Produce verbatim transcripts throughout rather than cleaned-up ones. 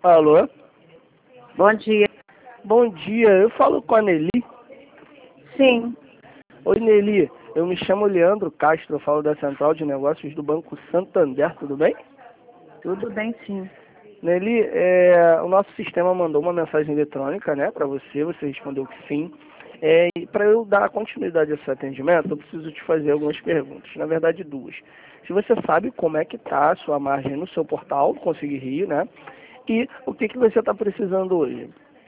Alô? Bom dia. Bom dia, eu falo com a Nelly. Sim. Oi, Nelly, eu me chamo Leandro Castro, eu falo da Central de Negócios do Banco Santander, tudo bem? Tudo bem, sim. Nelly, é, o nosso sistema mandou uma mensagem eletrônica, né, para você, você respondeu que sim. É, e para eu dar continuidade a esse atendimento, eu preciso te fazer algumas perguntas, na verdade duas. Se você sabe como é que está a sua margem no seu portal, Conseguir Rio, né? E o que, que você está precisando hoje?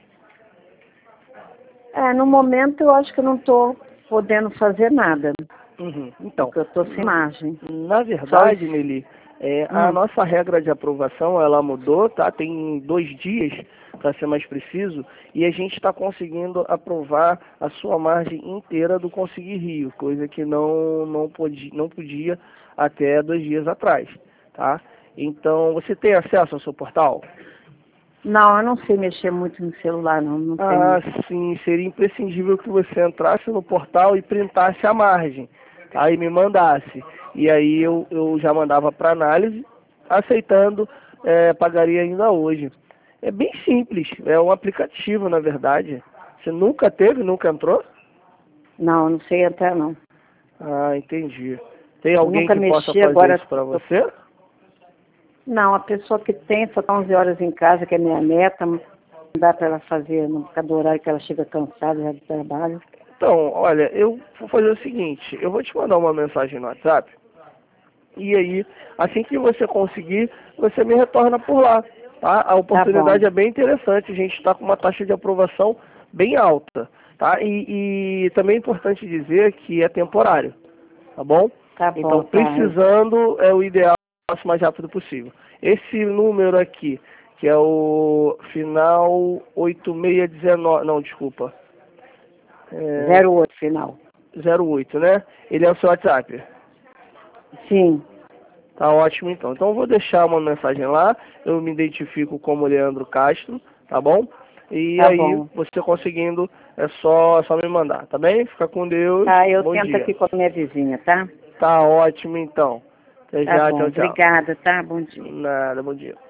É, no momento eu acho que eu não estou podendo fazer nada. Uhum. Então, Porque eu estou sem margem. na verdade, Só... Nelly, é, a Hum. nossa regra de aprovação, ela mudou, tá? Tem dois dias, para ser mais preciso, e a gente está conseguindo aprovar a sua margem inteira do Conseguir Rio, coisa que não, não, podia, não podia até dois dias atrás, tá? Então, você tem acesso ao seu portal? Não, eu não sei mexer muito no celular, não. Não Ah, tenho. sim, seria imprescindível que você entrasse no portal e printasse a margem, aí me mandasse. E aí eu, eu já mandava para análise, aceitando, é, pagaria ainda hoje. É bem simples, é um aplicativo, na verdade. Você nunca teve, nunca entrou? Não, eu não sei entrar, não. Ah, entendi. Tem Eu alguém nunca que possa mexi, fazer agora... isso para você? Não, a pessoa que tem só está onze horas em casa, que é minha neta, não dá para ela fazer, não ficar do horário que ela chega cansada já do trabalho. Então, olha, eu vou fazer o seguinte, eu vou te mandar uma mensagem no WhatsApp, e aí, assim que você conseguir, você me retorna por lá, tá? A oportunidade Tá é bem interessante, a gente está com uma taxa de aprovação bem alta, tá? E, e também é importante dizer que é temporário, tá bom? Tá bom, Então, tá. precisando, é o ideal o mais rápido possível. Esse número aqui, que é o final oito seis um nove, não, desculpa, é zero oito final. zero oito, né? Ele é o seu WhatsApp. Sim. Tá ótimo então. Então eu vou deixar uma mensagem lá, eu me identifico como Leandro Castro, tá bom? E Tá aí, bom. você conseguindo, é só, é só me mandar, tá bem? Fica com Deus, Tá, eu bom tento dia. aqui com a minha vizinha, tá? Tá ótimo então. Até Tá já, bom. tchau, tchau. Obrigada, tá? Bom dia. Nada, bom dia.